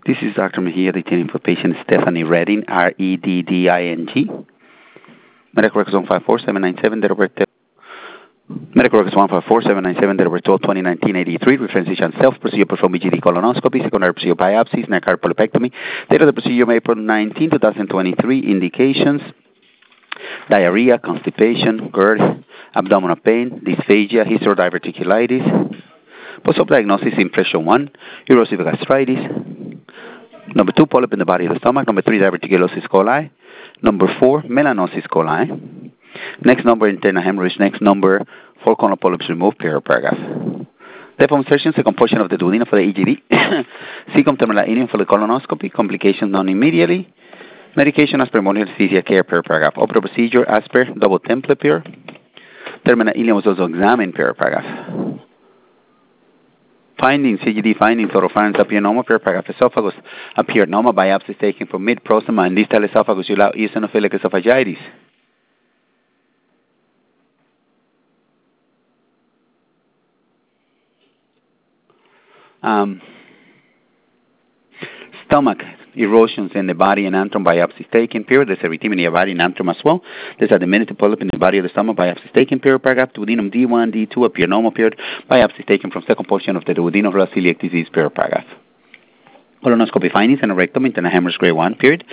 This is Dr. Mejia, detailing for patient Stephanie Redding, Redding. Medical records 154797, date of birth. Medical records 154797, date of birth 12/20/1983. Reference self-procedure performed BGD colonoscopy, secondary procedure biopsies, neck polypectomy. Date of the procedure May 19, 2023. Indications: diarrhea, constipation, GERD, abdominal pain, dysphagia, history of diverticulitis. Post-op diagnosis: impression 1, erosive gastritis. Number 2, polyp in the body of the stomach. Number 3, diverticulosis coli. Number 4, melanosis coli. Next number, internal hemorrhage. Next number, 4 colon polyps removed, paragraph. Type of insertion: second portion of the duodenum for the EGD. Cecum terminal ileum for the colonoscopy. Complications known immediately. Medication as per modern anesthesia care, paragraph. Operative procedure as per double template. Terminal ileum was also examined, paragraph. Findings: CGD findings: oropharynx appearanoma, paragraph. Esophagus appearanoma, biopsy taken from mid-proximal and distal esophagus without eosinophilic esophagitis. Stomach erosions in the body and antrum, biopsies taken, period. There's erythema in the body and antrum as well. There's a diminutive polyp in the body of the stomach, biopsies taken, period, paragraph. Duodenum D1, D2, appearanoma, period. Biopsies taken from second portion of the duodenum, celiac disease, period, paragraph. Colonoscopy findings: and a rectum, internal hemorrhage, grade 1, period.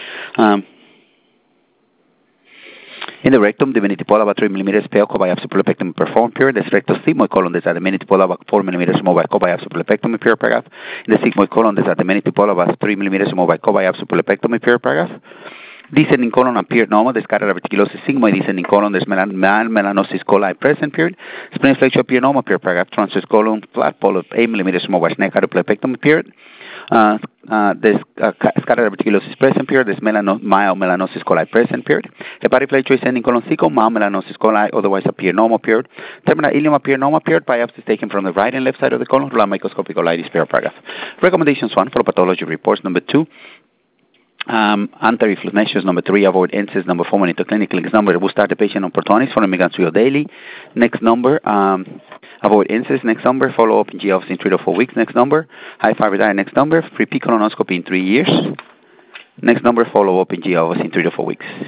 In the rectum, divinity pola about 3 millimeters, pelco biopsy polypectomy performed, period. The rectal sigmoid colon, there's a divinity pola about 4 millimeters, mobile co-biopsy polypectomy, period, paragraph. In the sigmoid colon, there's a divinity pola about 3 millimeters, mobile co-biopsy polypectomy, period, paragraph. Descending colon appeared normal. There's scattered reticulosis sigmoid. Descending colon, there's melanosis coli present, period. Spleen flexure appeared normal, period, paragraph. Transverse colon, flat polyp, 8 millimeters, mobile snake polypectomy, period. There's scattered reticulosis present, period. There's mild melanosis coli present, period. Hepatic flexure ascending colon cecum, mild melanosis coli otherwise appear normal, period. Terminal ileum appear normal, period. Biopsies taken from the right and left side of the colon. Rural microscopic colitis, period, paragraph. Recommendations: 1, follow pathology reports. Number 2, anti-reflux measures. Number 3, avoid NSAIDs. Number 4, monitor clinical. Next number, we'll start the patient on Protonix for mg daily. Next number, avoid NSAIDs. Next number, follow up in GI in 3 to 4 weeks. Next number, high fiber diet. Next number, repeat colonoscopy in 3 years. Next number, follow up in GI in 3 to 4 weeks.